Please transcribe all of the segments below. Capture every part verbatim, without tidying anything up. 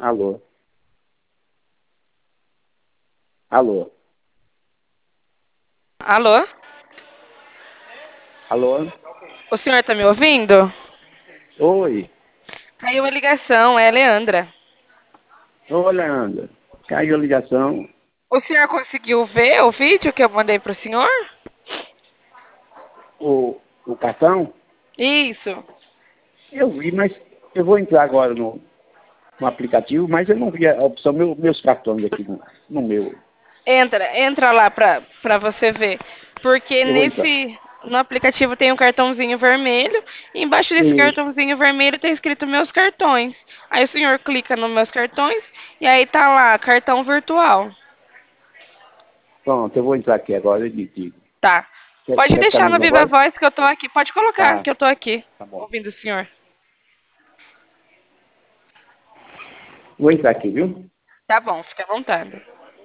Alô? Alô? Alô? Alô? O senhor tá me ouvindo? Oi. Caiu a ligação, é a Leandra. Ô, Leandro. Caiu a ligação. O senhor conseguiu ver o vídeo que eu mandei pro senhor? O, o cartão? Isso. Eu vi, mas eu vou entrar agora no, no aplicativo, mas eu não vi a opção, meu, meus cartões aqui no, no meu. Entra, entra lá pra, pra você ver. Porque Eu vou entrar. nesse, no aplicativo tem um cartãozinho vermelho. E embaixo desse E, cartãozinho vermelho tá escrito meus cartões. Aí o senhor clica nos meus cartões e aí tá lá, cartão virtual. pronto, eu vou entrar aqui agora e lhe digo. Tá. Quer, Pode quer ficar deixar na no minha Viva voz? Voz que eu tô aqui. Pode colocar Tá, que eu tô aqui, tá bom. ouvindo o senhor. Vou entrar aqui, viu? Tá bom, fica à vontade.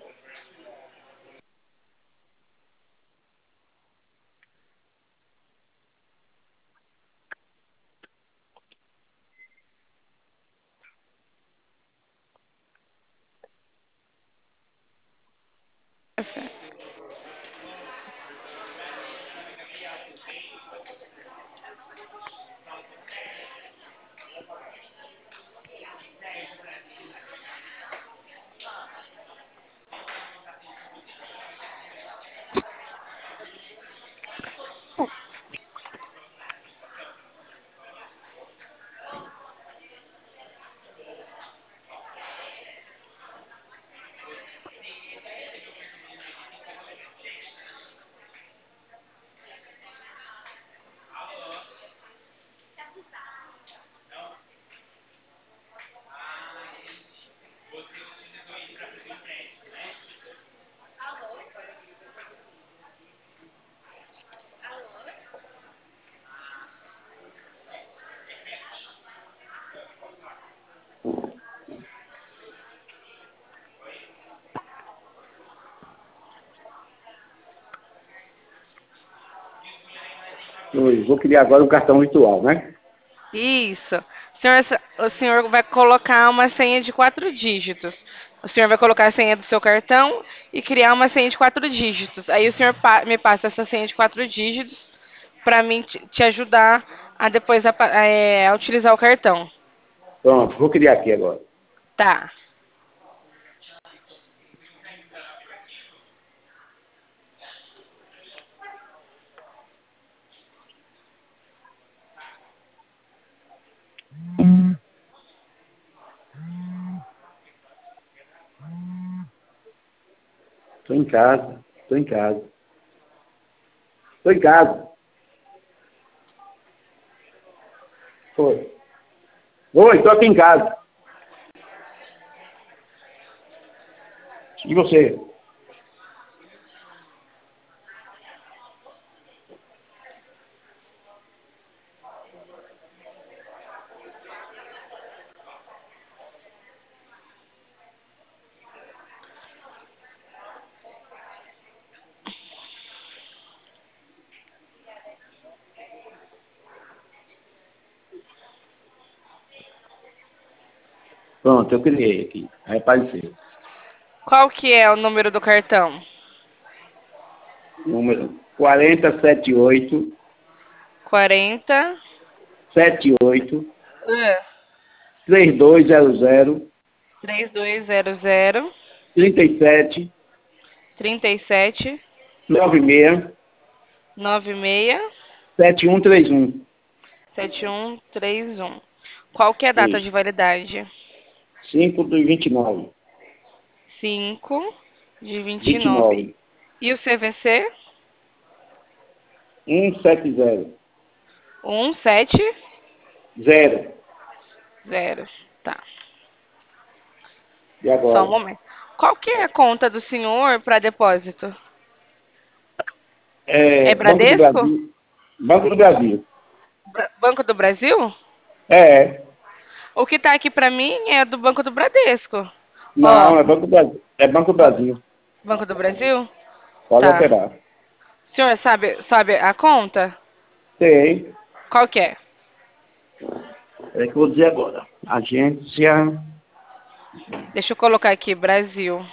Eu vou criar agora um cartão virtual, né? Isso. O senhor, o senhor vai colocar uma senha de quatro dígitos. O senhor vai colocar a senha do seu cartão e criar uma senha de quatro dígitos. Aí o senhor pa- me passa essa senha de quatro dígitos para mim te, te ajudar a depois a, pa- é, a utilizar o cartão. Pronto, vou criar aqui agora. Tá. Estou em casa, estou em casa. Estou em casa. Foi. Oi, estou aqui em casa. E você? Pronto, eu criei aqui. Aí apareceu. Qual que é o número do cartão? Número quarenta e sete oito, Quarenta. setenta e oito, Ah. trinta e dois zero zero, Três dois zero zero. trinta e sete, Trinta e sete. noventa e seis, Nove seis. setenta e um trinta e um. Sete um três um. Qual que é a data de Isso. validade? cinco de vinte e nove. Cinco de vinte e vinte e nove. nove. E o C V C? cento e setenta. Um sete Zero. zero. Tá. E Só um agora? momento. Qual que é a conta do senhor para depósito? É É, Banco do Bradesco? Brasil. Banco do Brasil. Bra- Banco do Brasil? É. O que tá aqui para mim é do Banco do Bradesco. Ó, Não, é Banco do Brasil. É Banco do ba- Brasil. Banco do Brasil? Pode Tá. alterar. O senhor sabe, sabe a conta? Tem. Qual que é? É que eu vou dizer agora. Agência. Deixa eu colocar aqui, Brasil.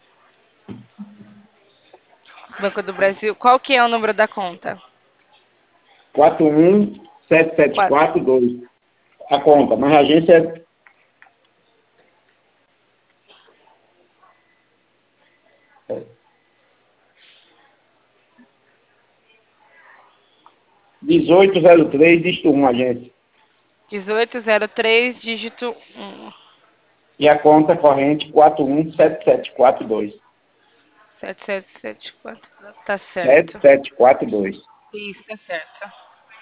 Banco do Brasil. Qual que é o número da conta? quatro um sete sete Quatro. quatro dois. A conta, mas a agência é dezoito zero três, dígito um, agência. dezoito zero três, dígito um. E a conta corrente quatro um sete sete quatro dois. sete sete sete quatro. Tá sete certo. sete quatro dois. Isso, tá certo.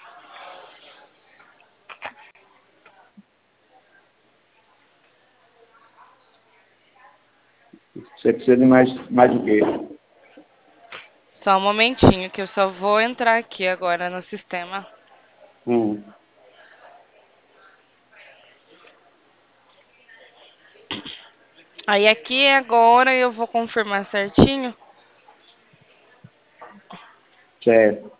Você precisa de mais, mais do que? Só um momentinho, que eu só vou entrar aqui agora no sistema. Hum, Aí aqui agora eu vou confirmar certinho. certo.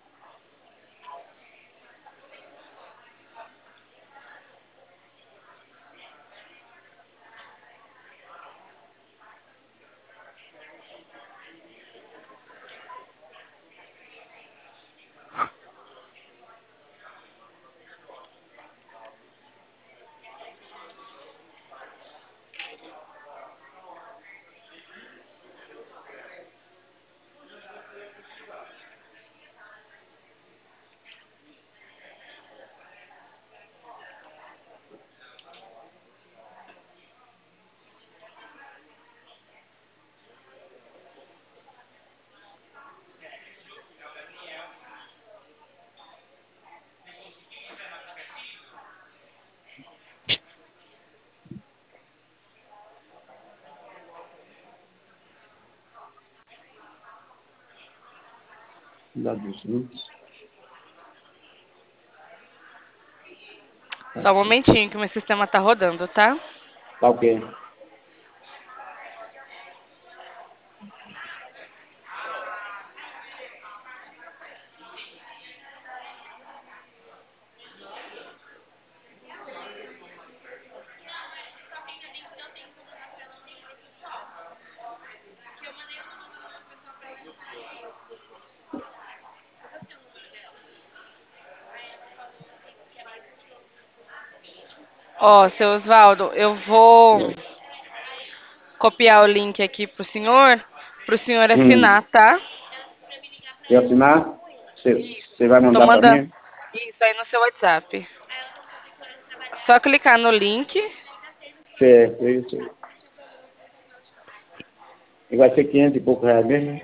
Dá dos minutos. Só um momentinho que o meu sistema tá rodando, tá? Tá ok. Ó, seu Osvaldo, eu vou copiar o link aqui pro senhor, pro senhor Hum. assinar, tá? Se eu assinar, você, você vai Tô mandar para mandando mim? isso aí no seu WhatsApp. Só clicar no link. Certo, é isso aí. E vai ser quinhentos e pouco reais mesmo?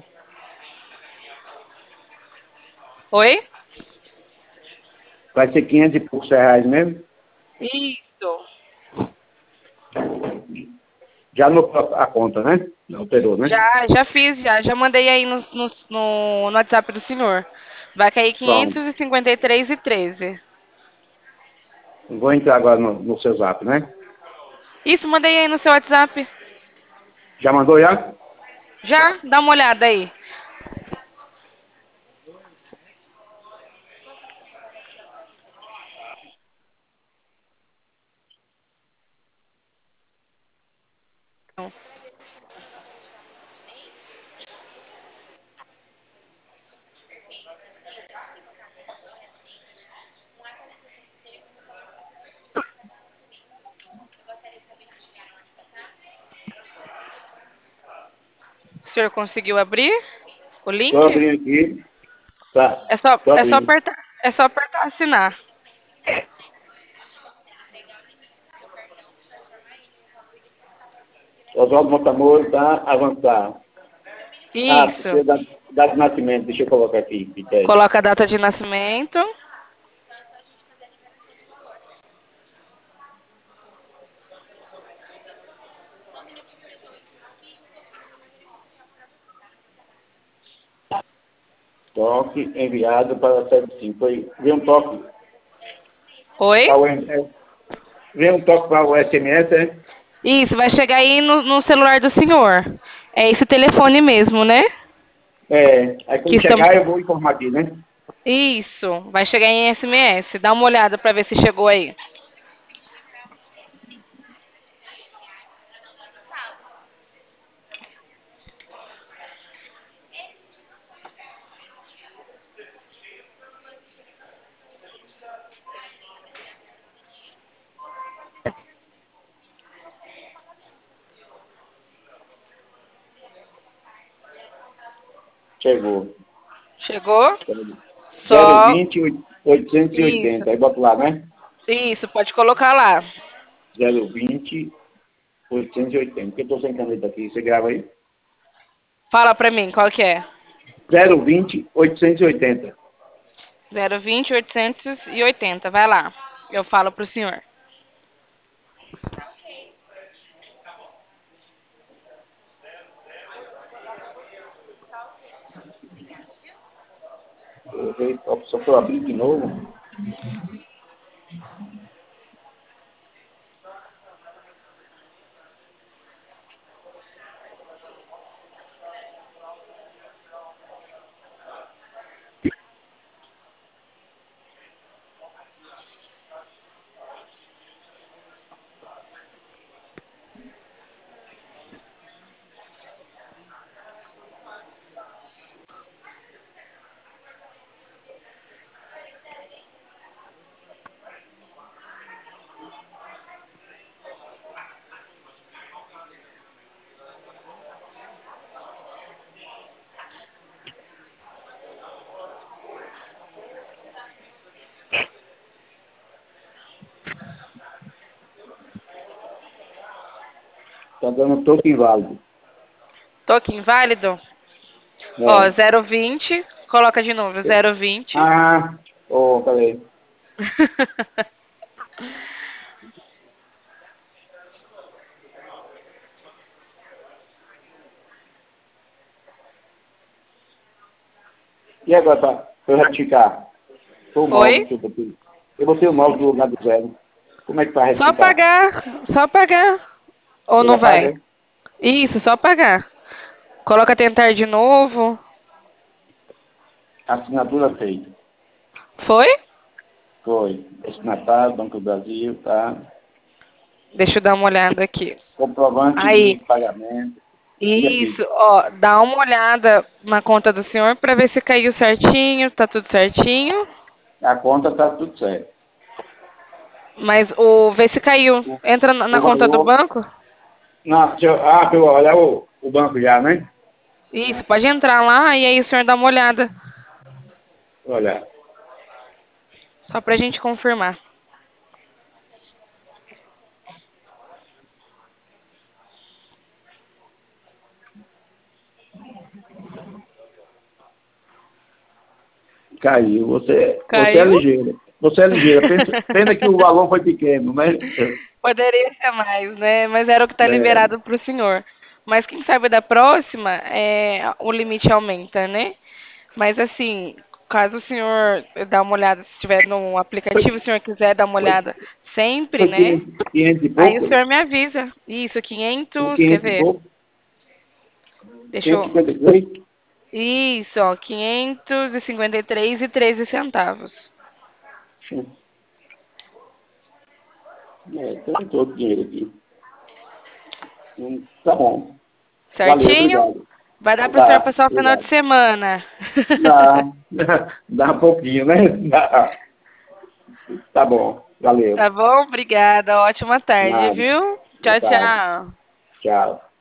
Oi? Vai ser quinhentos e poucos reais mesmo? Isso. Já no a conta, né? Não alterou, né? Já, já fiz, já. Já mandei aí no, no, no, no WhatsApp do senhor. Vai cair Pronto. quinhentos e cinquenta e três e treze. Vou entrar agora no, no seu zap, né? Isso, mandei aí no seu WhatsApp. Já mandou já? Já? Dá uma olhada aí. O senhor conseguiu abrir o Estou link? abrindo aqui. Tá. É só, Estou é só abrindo. apertar, é só apertar assinar. Oswaldo Montamoro está avançar. Ah, Isso. precisa da data de nascimento. Deixa eu colocar aqui. Critério. Coloca a data de nascimento. Toque enviado para sete cinco. Foi. Vem um toque Oi? para o é, vem um toque para o S M S, é? Isso, vai chegar aí no, no celular do senhor. É esse telefone mesmo, né? É. Aí Que quando estamos... chegar eu vou informar aqui, né? Isso, vai chegar em S M S. Dá uma olhada pra ver se chegou aí. Chegou. Chegou? zero Só... vinte, oitocentos e oitenta. Isso. Aí bota lá, né? Isso, pode colocar lá. zero vinte, oitocentos e oitenta. Porque eu tô sem caneta aqui. Você grava aí? Fala pra mim, qual que é? zero vinte, oitocentos e oitenta. zero vinte, oitocentos e oitenta. Vai lá. Eu falo pro senhor. Só para eu abrir de novo. Tá dando toque inválido. Toque inválido? Ó, É. zero vinte. Coloca de novo, zero vinte. Ah, oh, peraí. E agora, para eu retificar? Foi o nove Oi? que eu botei. Eu botei o nove no lugar do zero. Como é que tá Só retificar? pagar. Só pagar. Ou Você não já paga, vai? hein? Isso, só pagar. Coloca tentar de novo. Assinatura feita. Foi? Foi. Destinatário, Banco do Brasil, tá? Deixa eu dar uma olhada aqui. Comprovante Aí. de pagamento. E aqui? Isso, ó, dá uma olhada na conta do senhor pra ver se caiu certinho, tá tudo certinho. A conta tá tudo certo. Mas o vê se caiu. O, Entra na, na o conta do valor. banco. Não, deixa eu, ah, deixa eu olhar o, o banco já, né? Isso, pode entrar lá e aí o senhor dá uma olhada. Olha. Só pra gente confirmar. Caiu. Você, você é Caiu? ligeira. Você é ligeira. Pensa, pena que o valor foi pequeno, mas. Poderia ser mais, né? Mas era o que tá É, liberado pro senhor. Mas quem sabe da próxima, é, o limite aumenta, né? Mas assim, caso o senhor dá uma olhada, se estiver no aplicativo, foi, o senhor quiser dar uma foi, olhada sempre, foi né? quinhentos, quinhentos e Aí o pouco? senhor me avisa. Isso, Foi quinhentos, quer quinhentos e ver? pouco? Deixa quinhentos e eu... cinquenta e três? Isso, ó, quinhentos e cinquenta e três e treze centavos. É, tem todo o dinheiro aqui. Hum, Tá bom. Valeu, Certinho? obrigado. Vai dar pro senhor Tá, passar o final de obrigado. semana. Dá, dá um pouquinho, né? Dá. Tá bom, valeu. Tá bom? Obrigada. Ótima tarde, Nada. viu? Boa Tchau, tarde. tchau. Tchau.